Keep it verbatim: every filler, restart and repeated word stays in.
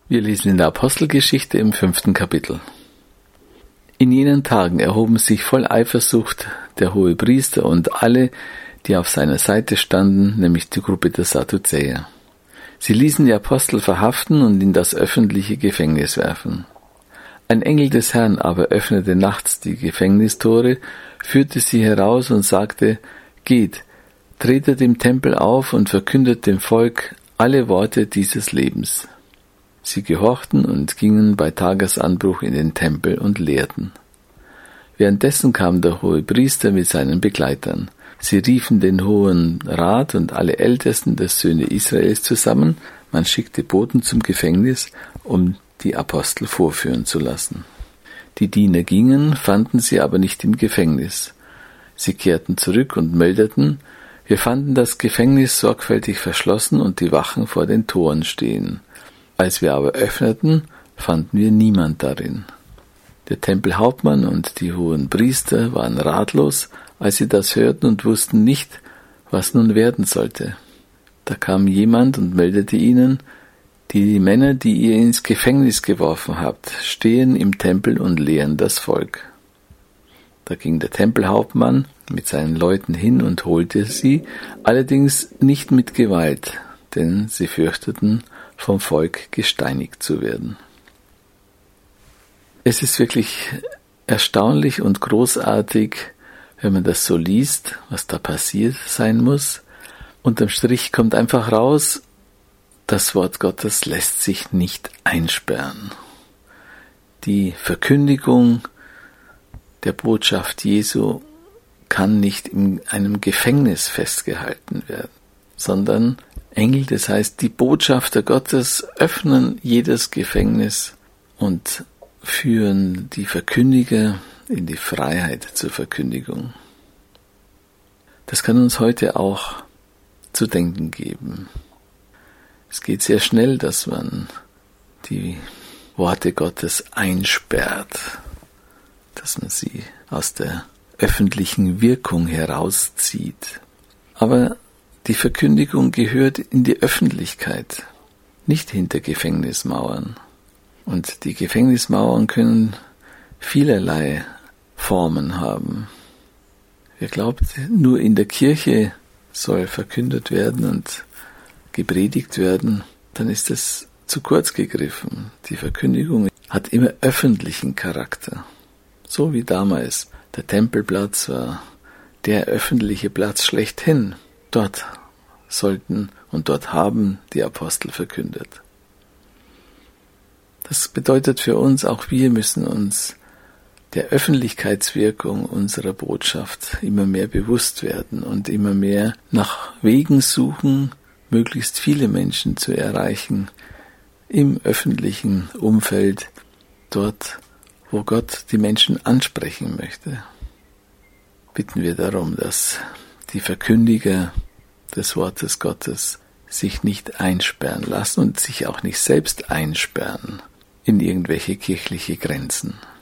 Wir lesen in der Apostelgeschichte im fünften Kapitel. In jenen Tagen erhoben sich voll Eifersucht der Hohepriester und alle, die auf seiner Seite standen, nämlich die Gruppe der Sadduzäer. Sie ließen die Apostel verhaften und in das öffentliche Gefängnis werfen. Ein Engel des Herrn aber öffnete nachts die Gefängnistore, führte sie heraus und sagte: Geht, tretet im Tempel auf und verkündet dem Volk alle Worte dieses Lebens. Sie gehorchten und gingen bei Tagesanbruch in den Tempel und lehrten. Währenddessen kam der Hohepriester mit seinen Begleitern. Sie riefen den Hohen Rat und alle Ältesten der Söhne Israels zusammen. Man schickte Boten zum Gefängnis, um die Apostel vorführen zu lassen. Die Diener gingen, fanden sie aber nicht im Gefängnis. Sie kehrten zurück und meldeten: Wir fanden das Gefängnis sorgfältig verschlossen und die Wachen vor den Toren stehen. Als wir aber öffneten, fanden wir niemand darin. Der Tempelhauptmann und die hohen Priester waren ratlos, als sie das hörten und wussten nicht, was nun werden sollte. Da kam jemand und meldete ihnen: Die Männer, die ihr ins Gefängnis geworfen habt, stehen im Tempel und lehren das Volk. Da ging der Tempelhauptmann mit seinen Leuten hin und holte sie, allerdings nicht mit Gewalt, denn sie fürchteten, vom Volk gesteinigt zu werden. Es ist wirklich erstaunlich und großartig, wenn man das so liest, was da passiert sein muss. Unterm Strich kommt einfach raus: Das Wort Gottes lässt sich nicht einsperren. Die Verkündigung der Botschaft Jesu kann nicht in einem Gefängnis festgehalten werden, sondern Engel, das heißt, die Botschafter Gottes öffnen jedes Gefängnis und führen die Verkündiger in die Freiheit zur Verkündigung. Das kann uns heute auch zu denken geben. Es geht sehr schnell, dass man die Worte Gottes einsperrt, dass man sie aus der öffentlichen Wirkung herauszieht. Aber die Verkündigung gehört in die Öffentlichkeit, nicht hinter Gefängnismauern. Und die Gefängnismauern können vielerlei Formen haben. Wer glaubt, nur in der Kirche soll verkündet werden und gepredigt werden, dann ist es zu kurz gegriffen. Die Verkündigung hat immer öffentlichen Charakter. So wie damals. Der Tempelplatz war der öffentliche Platz schlechthin. Dort sollten und dort haben die Apostel verkündet. Das bedeutet für uns, auch wir müssen uns der Öffentlichkeitswirkung unserer Botschaft immer mehr bewusst werden und immer mehr nach Wegen suchen, möglichst viele Menschen zu erreichen im öffentlichen Umfeld, dort, wo Gott die Menschen ansprechen möchte. Bitten wir darum, dass die Verkündiger des Wortes Gottes sich nicht einsperren lassen und sich auch nicht selbst einsperren in irgendwelche kirchliche Grenzen.